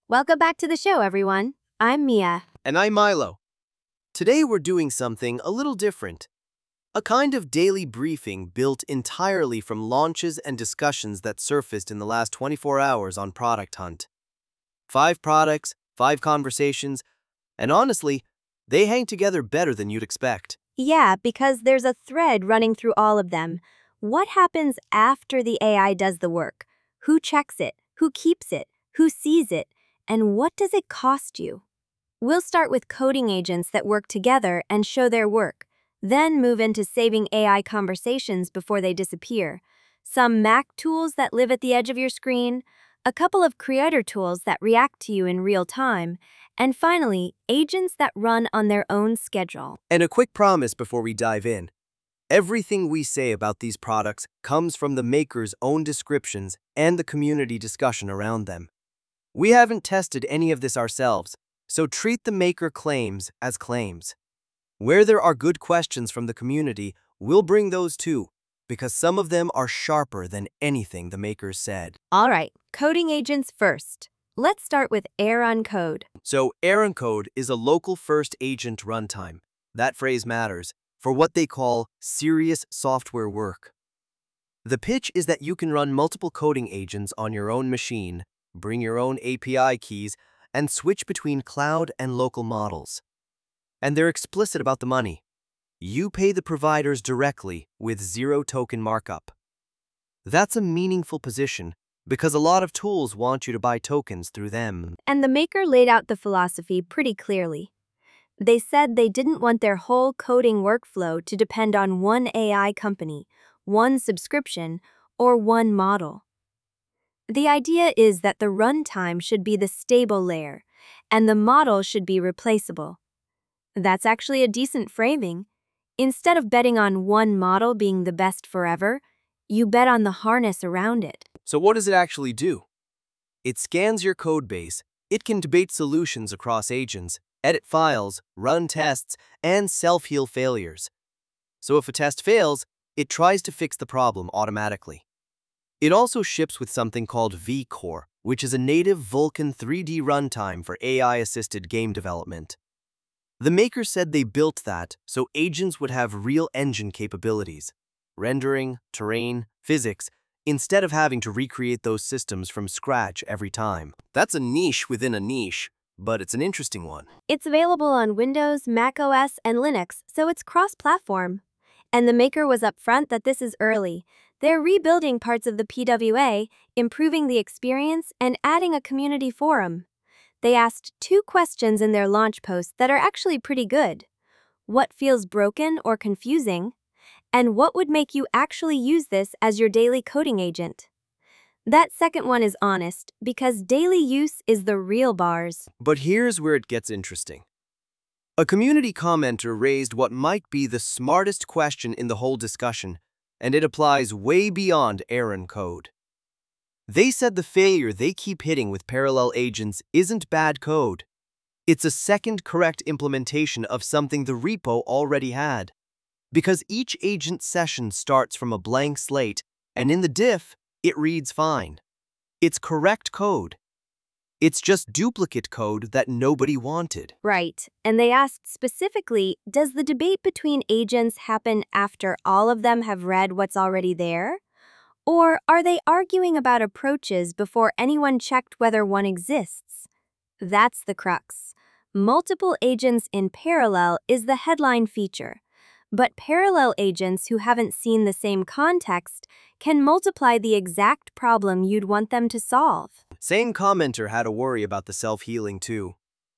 Welcome back to the show, everyone. I'm Mia. And I'm Milo. Today we're doing something a little different. A kind of daily briefing built entirely from launches and discussions that surfaced in the last 24 hours on Product Hunt. 5 products, 5 conversations, and honestly, they hang together better than you'd expect. Yeah, because there's a thread running through all of them. What happens after the AI does the work? Who checks it? Who keeps it? Who sees it? And what does it cost you? We'll start with coding agents that work together and show their work, then move into saving AI conversations before they disappear, some Mac tools that live at the edge of your screen, a couple of creator tools that react to you in real time, and finally, agents that run on their own schedule. And a quick promise before we dive in. Everything we say about these products comes from the maker's own descriptions and the community discussion around them. We haven't tested any of this ourselves, so treat the maker claims as claims. Where there are good questions from the community, we'll bring those too, because some of them are sharper than anything the makers said. All right, coding agents first. Let's start with Aaron Code. So Aaron Code is a local first agent runtime. That phrase matters for what they call serious software work. The pitch is that you can run multiple coding agents on your own machine, bring your own API keys, and switch between cloud and local models. And they're explicit about the money. You pay the providers directly with zero token markup. That's a meaningful position because a lot of tools want you to buy tokens through them. And the maker laid out the philosophy pretty clearly. They said they didn't want their whole coding workflow to depend on one AI company, one subscription, or one model. The idea is that the runtime should be the stable layer, and the model should be replaceable. That's actually a decent framing. Instead of betting on one model being the best forever, you bet on the harness around it. So what does it actually do? It scans your codebase. It can debate solutions across agents, edit files, run tests, and self-heal failures. So if a test fails, it tries to fix the problem automatically. It also ships with something called vCore, which is a native Vulkan 3D runtime for AI-assisted game development. The maker said they built that so agents would have real engine capabilities, rendering, terrain, physics, instead of having to recreate those systems from scratch every time. That's a niche within a niche, but it's an interesting one. It's available on Windows, macOS, and Linux, so it's cross-platform. And the maker was upfront that this is early. They're rebuilding parts of the PWA, improving the experience, and adding a community forum. They asked 2 questions in their launch post that are actually pretty good. What feels broken or confusing? And what would make you actually use this as your daily coding agent? That second one is honest, because daily use is the real bars. But here's where it gets interesting. A community commenter raised what might be the smartest question in the whole discussion, and it applies way beyond Aaron Code. They said the failure they keep hitting with parallel agents isn't bad code. It's a second correct implementation of something the repo already had. Because each agent session starts from a blank slate, and in the diff, it reads fine. It's correct code. It's just duplicate code that nobody wanted. Right, and they asked specifically, does the debate between agents happen after all of them have read what's already there? Or are they arguing about approaches before anyone checked whether one exists? That's the crux. Multiple agents in parallel is the headline feature. But parallel agents who haven't seen the same context can multiply the exact problem you'd want them to solve. Same commenter had a worry about the self-healing too.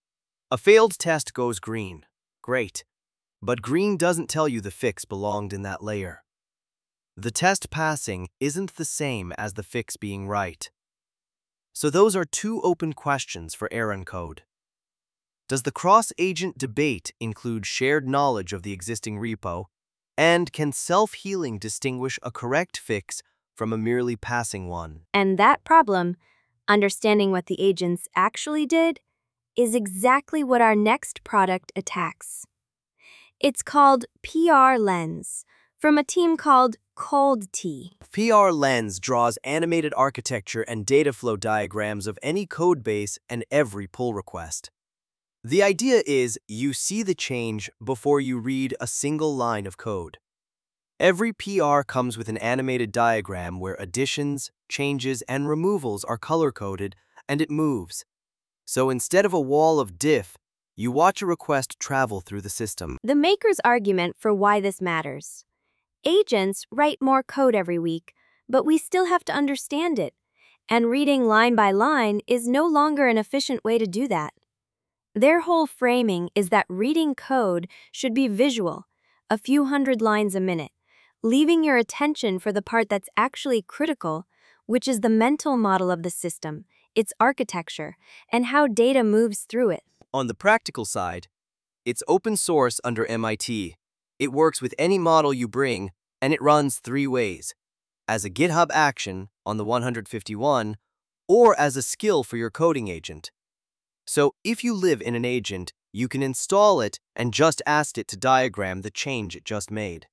A failed test goes green. Great. But green doesn't tell you the fix belonged in that layer. The test passing isn't the same as the fix being right. So those are 2 open questions for Aaron Code. Does the cross-agent debate include shared knowledge of the existing repo? And can self-healing distinguish a correct fix from a merely passing one? And that problem, understanding what the agents actually did, is exactly what our next product attacks. It's called PR Lens, from a team called Cold tea. PR Lens draws animated architecture and data flow diagrams of any code base and every pull request. The idea is you see the change before you read a single line of code. Every PR comes with an animated diagram where additions, changes, and removals are color-coded, and it moves. So instead of a wall of diff, you watch a request travel through the system. The maker's argument for why this matters. Agents write more code every week, but we still have to understand it. And reading line by line is no longer an efficient way to do that. Their whole framing is that reading code should be visual, a few hundred lines a minute, leaving your attention for the part that's actually critical, which is the mental model of the system, its architecture, and how data moves through it. On the practical side, it's open source under MIT. It works with any model you bring, and it runs 3 ways: as a GitHub action on the 151, or as a skill for your coding agent. So if you live in an agent, you can install it and just ask it to diagram the change it just made.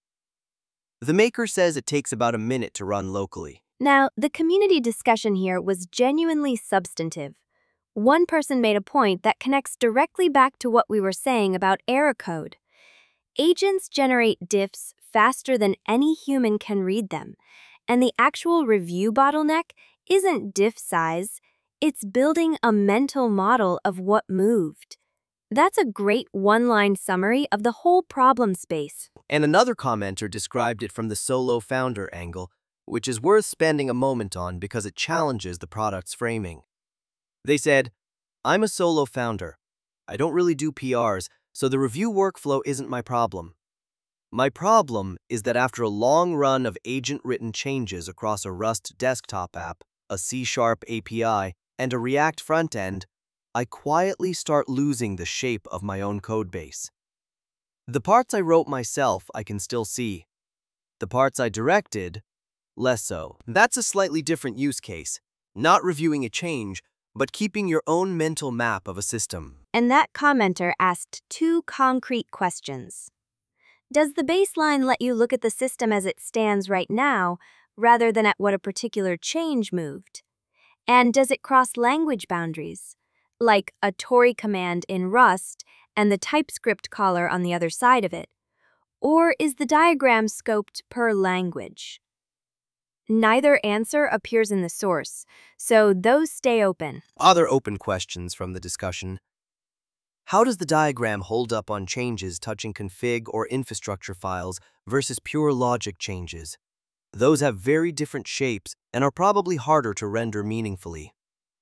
The maker says it takes about a minute to run locally. Now, the community discussion here was genuinely substantive. One person made a point that connects directly back to what we were saying about error code. Agents generate diffs faster than any human can read them, and the actual review bottleneck isn't diff size, it's building a mental model of what moved. That's a great one-line summary of the whole problem space. And another commenter described it from the solo founder angle, which is worth spending a moment on because it challenges the product's framing. They said, "I'm a solo founder. I don't really do PRs, so the review workflow isn't my problem. My problem is that after a long run of agent-written changes across a Rust desktop app, a C# API, and a React front-end, I quietly start losing the shape of my own codebase. The parts I wrote myself I can still see. The parts I directed, less so." That's a slightly different use case, not reviewing a change, but keeping your own mental map of a system. And that commenter asked 2 concrete questions. Does the baseline let you look at the system as it stands right now, rather than at what a particular change moved? And does it cross language boundaries, like a Tory command in Rust and the TypeScript caller on the other side of it? Or is the diagram scoped per language? Neither answer appears in the source, so those stay open. Other open questions from the discussion. How does the diagram hold up on changes touching config or infrastructure files versus pure logic changes? Those have very different shapes and are probably harder to render meaningfully.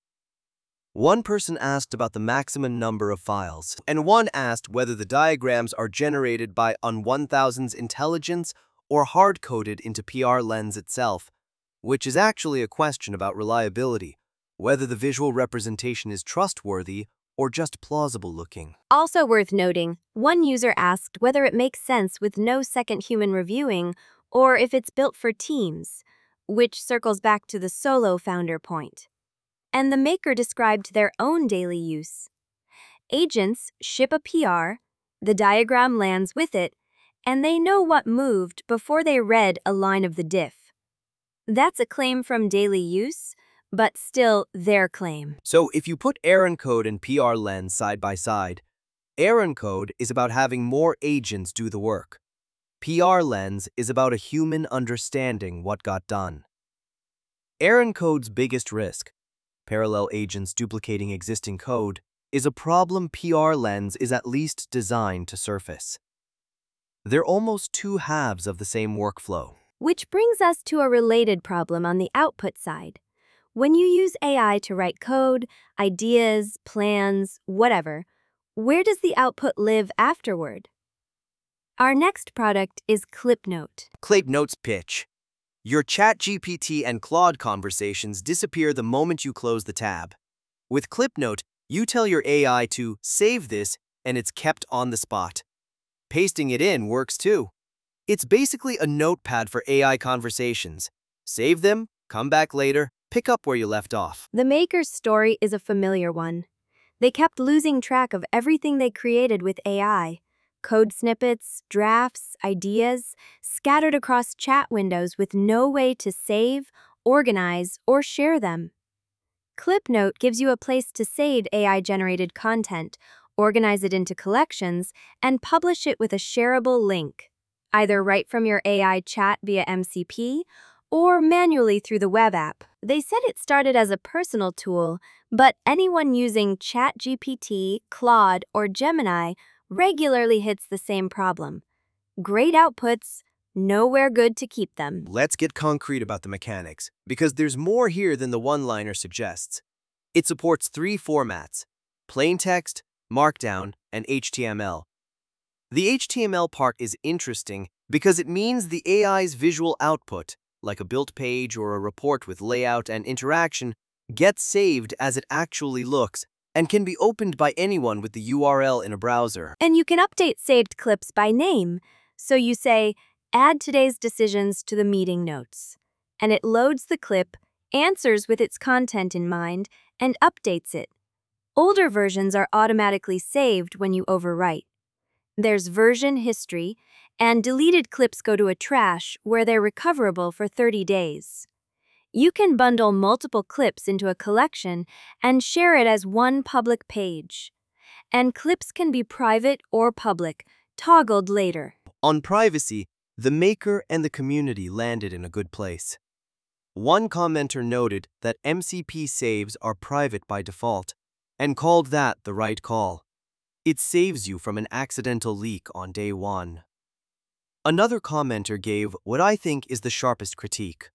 One person asked about the maximum number of files, and one asked whether the diagrams are generated by On1000's intelligence or hard-coded into PR Lens itself, which is actually a question about reliability, whether the visual representation is trustworthy or just plausible looking. Also worth noting, one user asked whether it makes sense with no second human reviewing or if it's built for teams, which circles back to the solo founder point. And the maker described their own daily use. Agents ship a PR, the diagram lands with it, and they know what moved before they read a line of the diff. That's a claim from daily use, but still their claim. So if you put Aaron Code and PR Lens side by side, Aaron Code is about having more agents do the work. PR Lens is about a human understanding what got done. Aaron Code's biggest risk, parallel agents duplicating existing code, is a problem PR Lens is at least designed to surface. They're almost 2 halves of the same workflow. Which brings us to a related problem on the output side. When you use AI to write code, ideas, plans, whatever, where does the output live afterward? Our next product is ClipNote. ClipNote's pitch. Your ChatGPT and Claude conversations disappear the moment you close the tab. With ClipNote, you tell your AI to save this and it's kept on the spot. Pasting it in works too. It's basically a notepad for AI conversations. Save them, come back later, pick up where you left off. The maker's story is a familiar one. They kept losing track of everything they created with AI, Code snippets, drafts, ideas, scattered across chat windows with no way to save, organize, or share them. ClipNote gives you a place to save AI-generated content, organize it into collections, and publish it with a shareable link, either right from your AI chat via MCP or manually through the web app. They said it started as a personal tool, but anyone using ChatGPT, Claude, or Gemini regularly hits the same problem. Great outputs, nowhere good to keep them. Let's get concrete about the mechanics, because there's more here than the one-liner suggests. It supports 3 formats: plain text, Markdown, and HTML. The HTML part is interesting because it means the AI's visual output, like a built page or a report with layout and interaction, gets saved as it actually looks and can be opened by anyone with the URL in a browser. And you can update saved clips by name. So you say, add today's decisions to the meeting notes. And it loads the clip, answers with its content in mind, and updates it. Older versions are automatically saved when you overwrite. There's version history, and deleted clips go to a trash where they're recoverable for 30 days. You can bundle multiple clips into a collection and share it as one public page. And clips can be private or public, toggled later. On privacy, the maker and the community landed in a good place. One commenter noted that MCP saves are private by default and called that the right call. It saves you from an accidental leak on day 1. Another commenter gave what I think is the sharpest critique.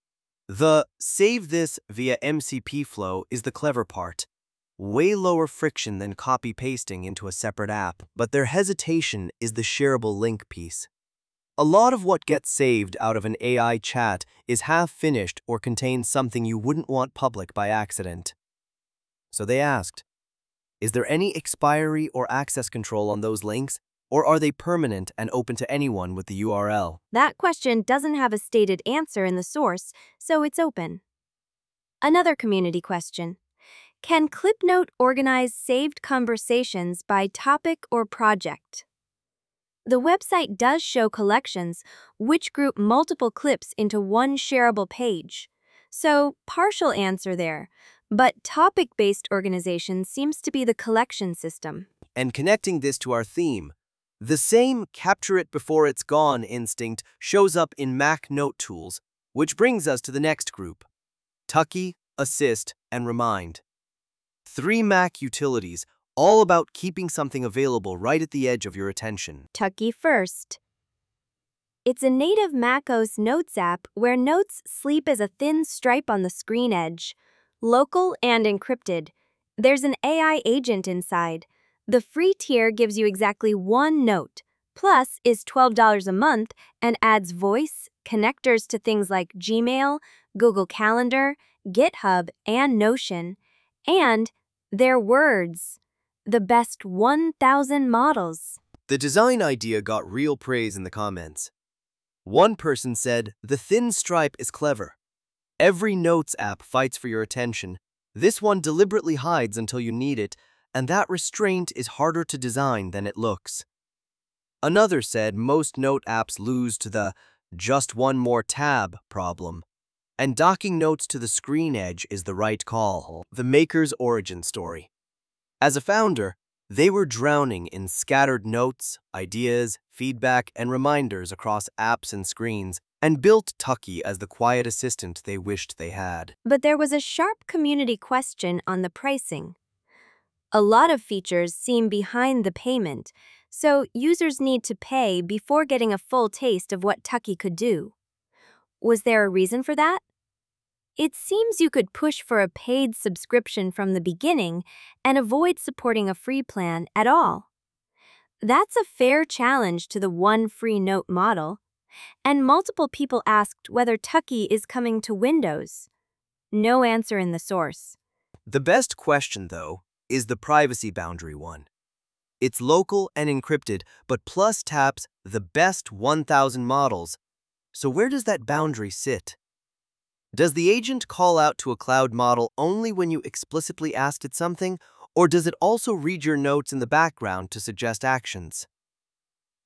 The save this via MCP flow is the clever part. Way lower friction than copy-pasting into a separate app, but their hesitation is the shareable link piece. A lot of what gets saved out of an AI chat is half-finished or contains something you wouldn't want public by accident. So they asked, is there any expiry or access control on those links, or are they permanent and open to anyone with the URL? That question doesn't have a stated answer in the source, so it's open. Another community question. Can ClipNote organize saved conversations by topic or project? The website does show collections, which group multiple clips into one shareable page. So, partial answer there, but topic-based organization seems to be the collection system. And connecting this to our theme, the same capture it before it's gone instinct shows up in Mac Note tools, which brings us to the next group: Tucky, Assist, and Remind. 3 Mac utilities, all about keeping something available right at the edge of your attention. Tucky first. It's a native macOS Notes app where notes sleep as a thin stripe on the screen edge. Local and encrypted. There's an AI agent inside. The free tier gives you exactly 1 note, plus is $12 a month and adds voice, connectors to things like Gmail, Google Calendar, GitHub, and Notion. And their words, the best 1,000 models. The design idea got real praise in the comments. One person said, the thin stripe is clever. Every Notes app fights for your attention. This one deliberately hides until you need it, and that restraint is harder to design than it looks. Another said most Note apps lose to the just one more tab problem, and docking notes to the screen edge is the right call. The maker's origin story. As a founder, they were drowning in scattered notes, ideas, feedback, and reminders across apps and screens, and built Tucky as the quiet assistant they wished they had. But there was a sharp community question on the pricing. A lot of features seem behind the payment, so users need to pay before getting a full taste of what Tucky could do. Was there a reason for that? It seems you could push for a paid subscription from the beginning and avoid supporting a free plan at all. That's a fair challenge to the one free note model. And multiple people asked whether Tucky is coming to Windows. No answer in the source. The best question, though, is the privacy boundary one. It's local and encrypted, but Plus taps the best 1,000 models. So where does that boundary sit? Does the agent call out to a cloud model only when you explicitly asked it something, or does it also read your notes in the background to suggest actions?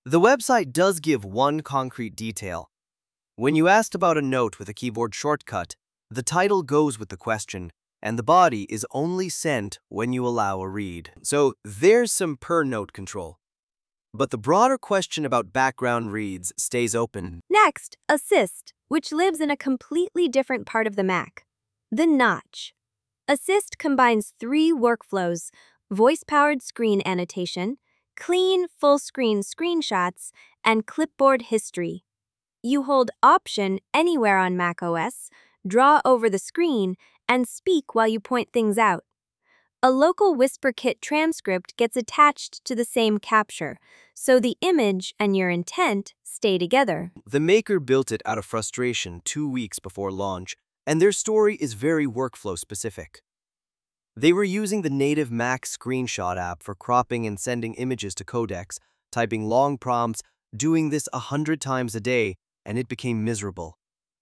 The website does give one concrete detail. When you asked about a note with a keyboard shortcut, the title goes with the question, and the body is only sent when you allow a read. So there's some per-note control. But the broader question about background reads stays open. Next, Assist, which lives in a completely different part of the Mac. The Notch. Assist combines 3 workflows: voice-powered screen annotation, clean full-screen screenshots, and clipboard history. You hold Option anywhere on macOS, draw over the screen, and speak while you point things out. A local WhisperKit transcript gets attached to the same capture, so the image and your intent stay together. The maker built it out of frustration 2 weeks before launch, and their story is very workflow specific. They were using the native Mac screenshot app for cropping and sending images to codecs, typing long prompts, doing this 100 times a day, and it became miserable.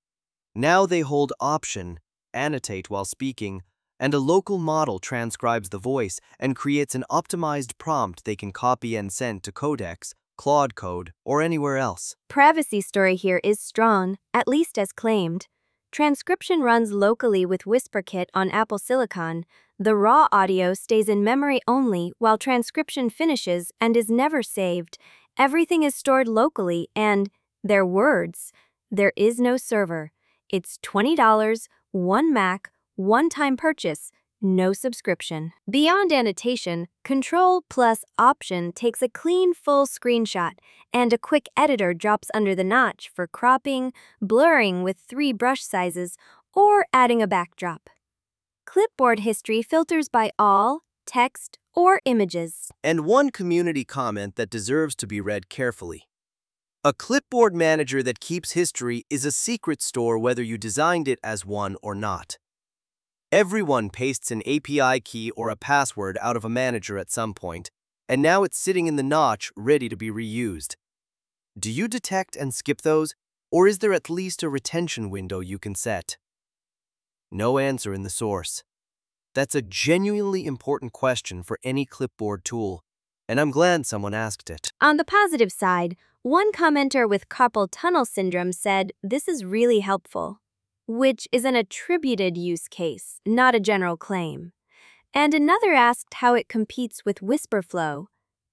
Now they hold Option, annotate while speaking, and a local model transcribes the voice and creates an optimized prompt they can copy and send to codecs, Claude Code, or anywhere else. Privacy story here is strong, at least as claimed. Transcription runs locally with WhisperKit on Apple Silicon. The raw audio stays in memory only while transcription finishes and is never saved. Everything is stored locally and, their words, there is no server. It's $20, one Mac, one-time purchase, no subscription. Beyond annotation, Control plus Option takes a clean full screenshot, and a quick editor drops under the notch for cropping, blurring with 3 brush sizes, or adding a backdrop. Clipboard history filters by all, text, or images. And one community comment that deserves to be read carefully. A clipboard manager that keeps history is a secret store whether you designed it as one or not. Everyone pastes an API key or a password out of a manager at some point, and now it's sitting in the notch ready to be reused. Do you detect and skip those, or is there at least a retention window you can set? No answer in the source. That's a genuinely important question for any clipboard tool, and I'm glad someone asked it. On the positive side, one commenter with carpal tunnel syndrome said, "This is really helpful," which is an attributed use case, not a general claim. And another asked how it competes with WhisperFlow,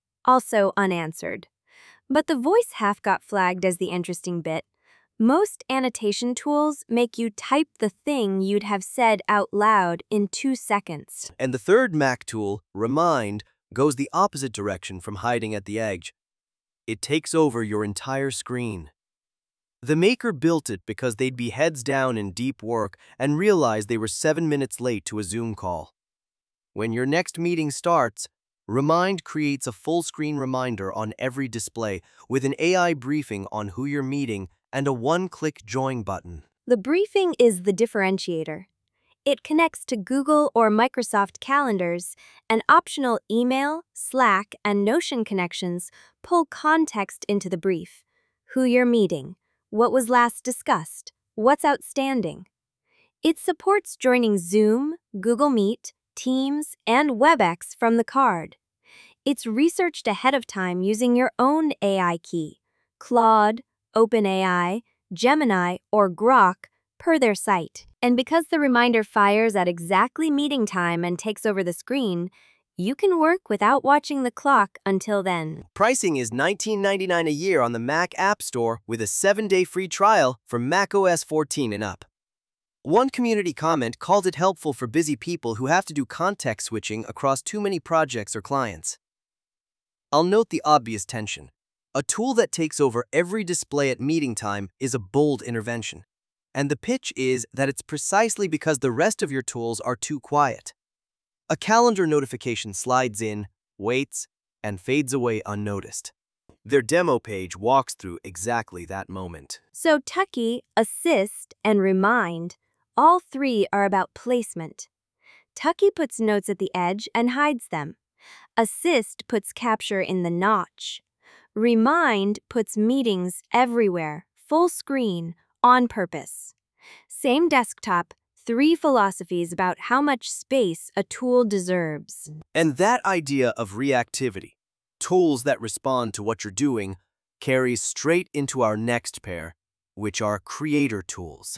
also unanswered. But the voice half got flagged as the interesting bit. Most annotation tools make you type the thing you'd have said out loud in 2 seconds. And the third Mac tool, Remind, goes the opposite direction from hiding at the edge. It takes over your entire screen. The maker built it because they'd be heads down in deep work and realized they were 7 minutes late to a Zoom call. When your next meeting starts, Remind creates a full-screen reminder on every display with an AI briefing on who you're meeting and a one-click join button. The briefing is the differentiator. It connects to Google or Microsoft calendars, and optional email, Slack, and Notion connections pull context into the brief. Who you're meeting, what was last discussed, what's outstanding. It supports joining Zoom, Google Meet, Teams, and WebEx from the card. It's researched ahead of time using your own AI key, Claude, OpenAI, Gemini, or Grok, per their site. And because the reminder fires at exactly meeting time and takes over the screen, you can work without watching the clock until then. Pricing is $19.99 a year on the Mac App Store with a 7-day free trial for macOS 14 and up. One community comment called it helpful for busy people who have to do context switching across too many projects or clients. I'll note the obvious tension. A tool that takes over every display at meeting time is a bold intervention. And the pitch is that it's precisely because the rest of your tools are too quiet. A calendar notification slides in, waits, and fades away unnoticed. Their demo page walks through exactly that moment. So Tucky, Assist, and Remind, all 3 are about placement. Tucky puts notes at the edge and hides them. Assist puts capture in the notch. Remind puts meetings everywhere, full screen, on purpose. Same desktop, 3 philosophies about how much space a tool deserves. And that idea of reactivity, tools that respond to what you're doing, carries straight into our next pair, which are creator tools,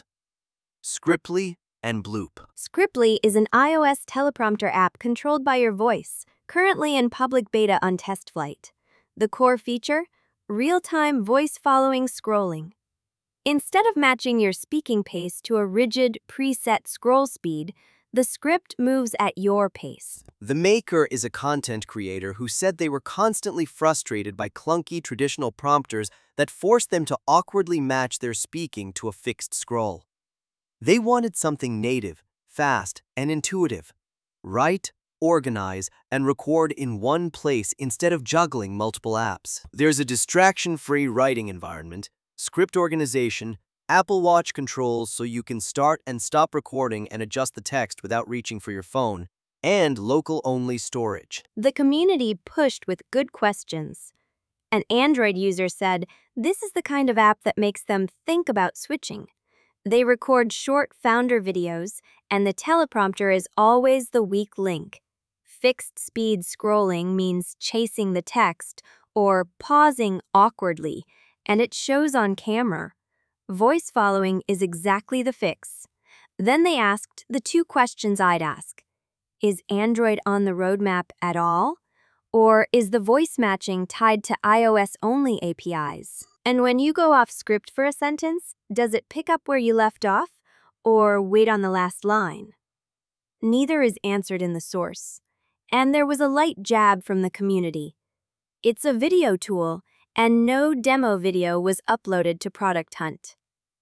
Scriptly and Bloop. Scriptly is an iOS teleprompter app controlled by your voice, currently in public beta on test flight. The core feature? Real-time voice-following scrolling. Instead of matching your speaking pace to a rigid, preset scroll speed, the script moves at your pace. The maker is a content creator who said they were constantly frustrated by clunky traditional prompters that forced them to awkwardly match their speaking to a fixed scroll. They wanted something native, fast, and intuitive. Write, organize, and record in one place instead of juggling multiple apps. There's a distraction-free writing environment, script organization, Apple Watch controls so you can start and stop recording and adjust the text without reaching for your phone, and local-only storage. The community pushed with good questions. An Android user said, "This is the kind of app that makes them think about switching." They record short founder videos, and the teleprompter is always the weak link. Fixed speed scrolling means chasing the text or pausing awkwardly, and it shows on camera. Voice following is exactly the fix. Then they asked the two questions I'd ask. Is Android on the roadmap at all? Or is the voice matching tied to iOS-only APIs? And when you go off script for a sentence, does it pick up where you left off or wait on the last line? Neither is answered in the source. And there was a light jab from the community. It's a video tool, and no demo video was uploaded to Product Hunt.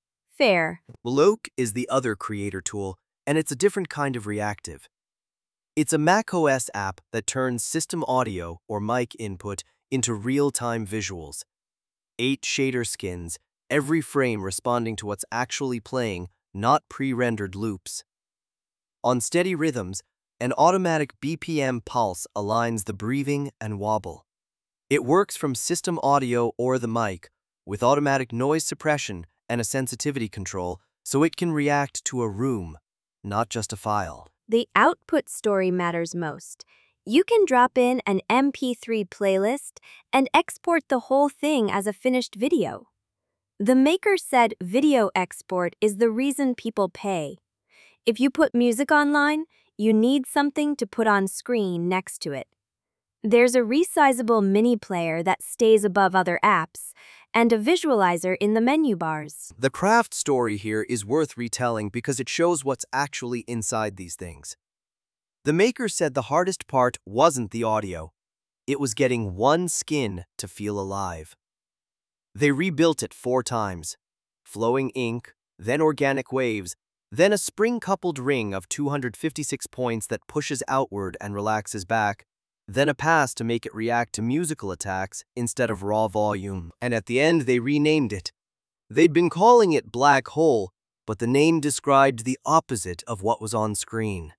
Fair. Bloop is the other creator tool, and it's a different kind of reactive. It's a macOS app that turns system audio or mic input into real-time visuals. 8 shader skins, every frame responding to what's actually playing, not pre-rendered loops. On steady rhythms, an automatic BPM pulse aligns the breathing and wobble. It works from system audio or the mic, with automatic noise suppression and a sensitivity control, so it can react to a room, not just a file. The output story matters most. You can drop in an MP3 playlist and export the whole thing as a finished video. The maker said video export is the reason people pay. If you put music online, you need something to put on screen next to it. There's a resizable mini player that stays above other apps, and a visualizer in the menu bars. The craft story here is worth retelling because it shows what's actually inside these things. The maker said the hardest part wasn't the audio. It was getting one skin to feel alive. They rebuilt it 4 times. Flowing ink, then organic waves, then a spring-coupled ring of 256 points that pushes outward and relaxes back, then a pass to make it react to musical attacks instead of raw volume. And at the end, they renamed it. They'd been calling it Black Hole, but the name described the opposite of what was on screen.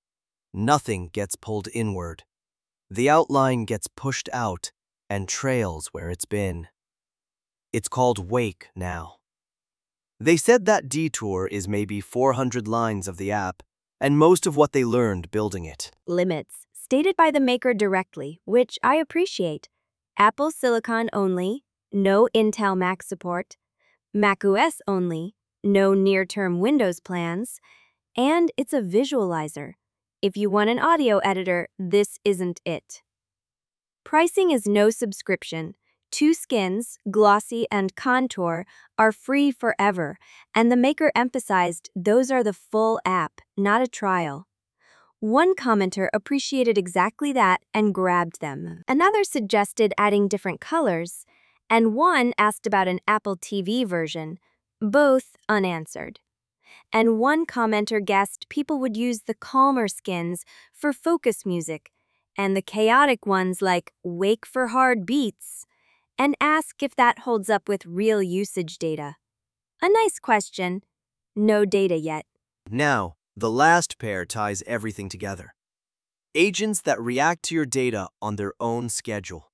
Nothing gets pulled inward. The outline gets pushed out and trails where it's been. It's called Wake now. They said that detour is maybe 400 lines of the app, and most of what they learned building it. Limits, stated by the maker directly, which I appreciate. Apple Silicon only, no Intel Mac support. macOS only, no near-term Windows plans. And it's a visualizer. If you want an audio editor, this isn't it. Pricing is no subscription. 2 skins, Glossy and Contour, are free forever, and the maker emphasized those are the full app, not a trial. One commenter appreciated exactly that and grabbed them. Another suggested adding different colors, and one asked about an Apple TV version, both unanswered. And one commenter guessed people would use the calmer skins for focus music, and the chaotic ones like Wake for hard beats, and ask if that holds up with real usage data. A nice question. No data yet. Now, the last pair ties everything together. Agents that react to your data on their own schedule.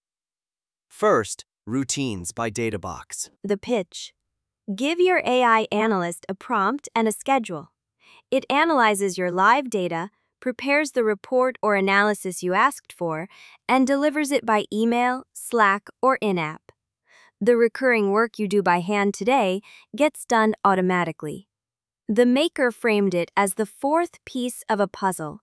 First, Routines by Databox. The pitch. Give your AI analyst a prompt and a schedule. It analyzes your live data, prepares the report or analysis you asked for, and delivers it by email, Slack, or in-app. The recurring work you do by hand today gets done automatically. The maker framed it as the fourth piece of a puzzle.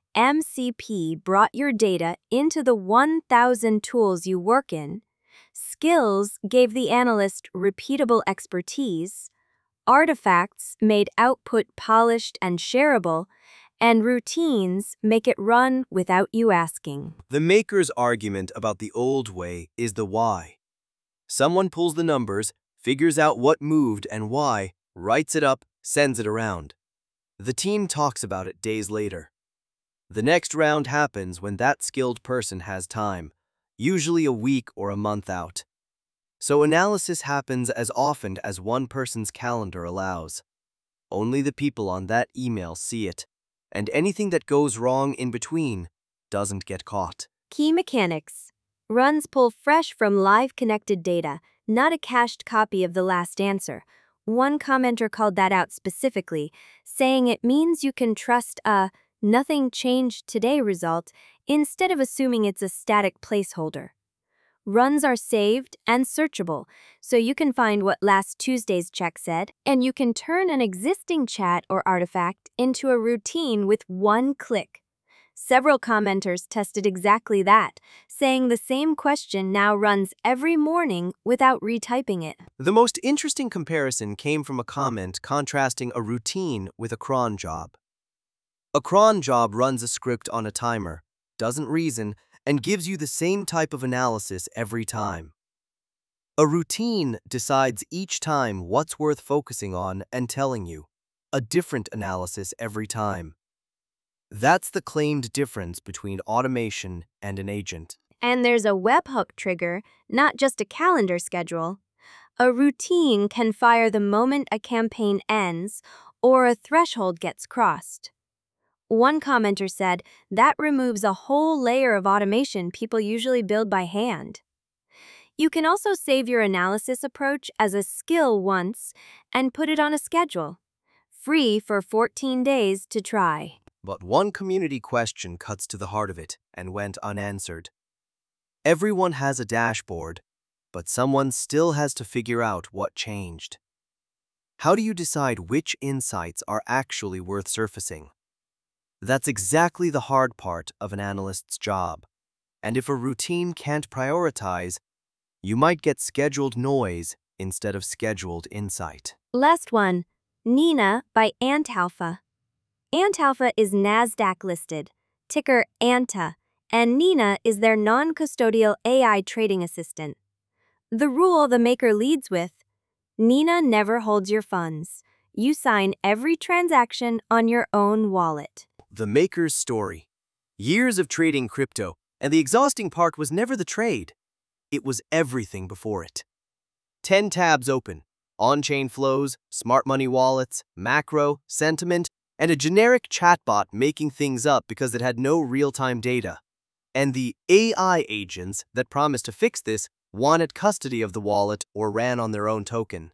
MCP brought your data into the 1,000 tools you work in. Skills gave the analyst repeatable expertise. Artifacts made output polished and shareable, and routines make it run without you asking. The maker's argument about the old way is the why. Someone pulls the numbers, figures out what moved and why, writes it up, sends it around. The team talks about it days later. The next round happens when that skilled person has time, usually a week or a month out. So analysis happens as often as one person's calendar allows. Only the people on that email see it, and anything that goes wrong in between doesn't get caught. Key mechanics. Runs pull fresh from live connected data, not a cached copy of the last answer. One commenter called that out specifically, saying it means you can trust a "nothing changed today" result instead of assuming it's a static placeholder. Runs are saved and searchable, so you can find what last Tuesday's check said, and you can turn an existing chat or artifact into a routine with one click. Several commenters tested exactly that, saying the same question now runs every morning without retyping it. The most interesting comparison came from a comment contrasting a routine with a cron job. A cron job runs a script on a timer, doesn't reason, and gives you the same type of analysis every time. A routine decides each time what's worth focusing on and telling you a different analysis every time. That's the claimed difference between automation and an agent. And there's a webhook trigger, not just a calendar schedule. A routine can fire the moment a campaign ends or a threshold gets crossed. One commenter said that removes a whole layer of automation people usually build by hand. You can also save your analysis approach as a skill once and put it on a schedule. Free for 14 days to try. But one community question cuts to the heart of it and went unanswered. Everyone has a dashboard, but someone still has to figure out what changed. How do you decide which insights are actually worth surfacing? That's exactly the hard part of an analyst's job. And if a routine can't prioritize, you might get scheduled noise instead of scheduled insight. Last one, Nina by Antalpha. Antalpha is NASDAQ listed, ticker ANTA, and Nina is their non-custodial AI trading assistant. The rule the maker leads with: Nina never holds your funds. You sign every transaction on your own wallet. The maker's story. Years of trading crypto, and the exhausting part was never the trade. It was everything before it. 10 tabs open: on-chain flows, smart money wallets, macro, sentiment, and a generic chatbot making things up because it had no real-time data. And the AI agents that promised to fix this wanted custody of the wallet or ran on their own token.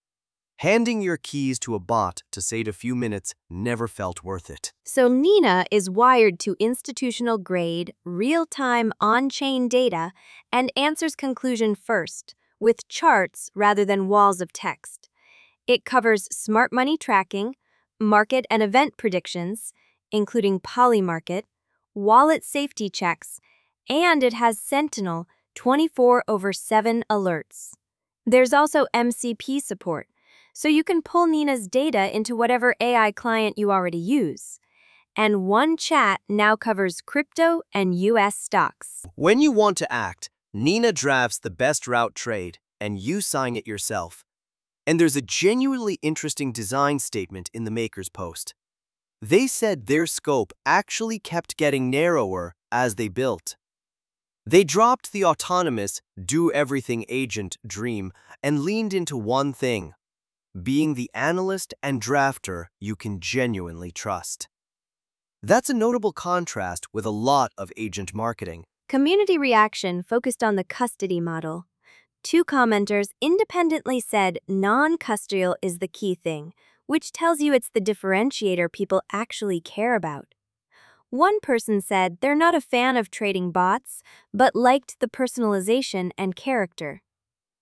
Handing your keys to a bot to save a few minutes never felt worth it. So Nina is wired to institutional-grade, real-time on-chain data and answers conclusion first, with charts rather than walls of text. It covers smart money tracking, market and event predictions, including Polymarket, wallet safety checks, and it has Sentinel 24/7 alerts. There's also MCP support, so you can pull Nina's data into whatever AI client you already use. And one chat now covers crypto and US stocks. When you want to act, Nina drafts the best route trade, and you sign it yourself. And there's a genuinely interesting design statement in the maker's post. They said their scope actually kept getting narrower as they built. They dropped the autonomous, do-everything agent dream and leaned into one thing: being the analyst and drafter you can genuinely trust. That's a notable contrast with a lot of agent marketing. Community reaction focused on the custody model. 2 commenters independently said non-custodial is the key thing, which tells you it's the differentiator people actually care about. One person said they're not a fan of trading bots, but liked the personalization and character.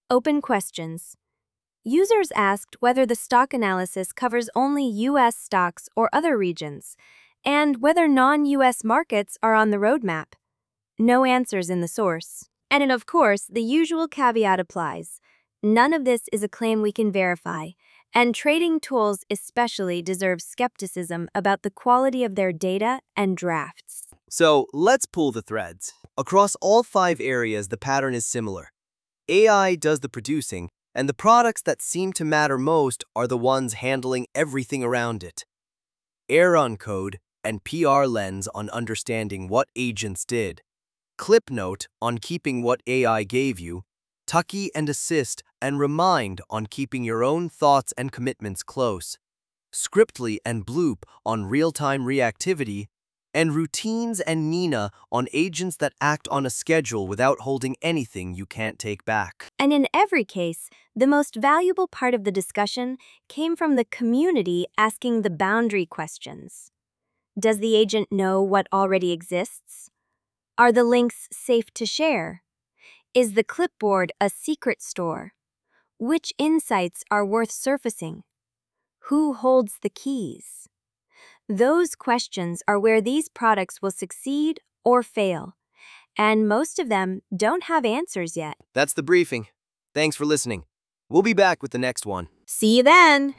Open questions. Users asked whether the stock analysis covers only U.S. stocks or other regions, and whether non-U.S. markets are on the roadmap. No answers in the source. And of course, the usual caveat applies. None of this is a claim we can verify, and trading tools especially deserve skepticism about the quality of their data and drafts. So let's pull the threads. Across all 5 areas, the pattern is similar. AI does the producing, and the products that seem to matter most are the ones handling everything around it. Error on code and PR lens on understanding what agents did. Clip note on keeping what AI gave you. Tucky and assist and remind on keeping your own thoughts and commitments close. Scriptly and bloop on real-time reactivity, and routines and Nina on agents that act on a schedule without holding anything you can't take back. And in every case, the most valuable part of the discussion came from the community asking the boundary questions. Does the agent know what already exists? Are the links safe to share? Is the clipboard a secret store? Which insights are worth surfacing? Who holds the keys? Those questions are where these products will succeed or fail, and most of them don't have answers yet. That's the briefing. Thanks for listening. We'll be back with the next one. See you then!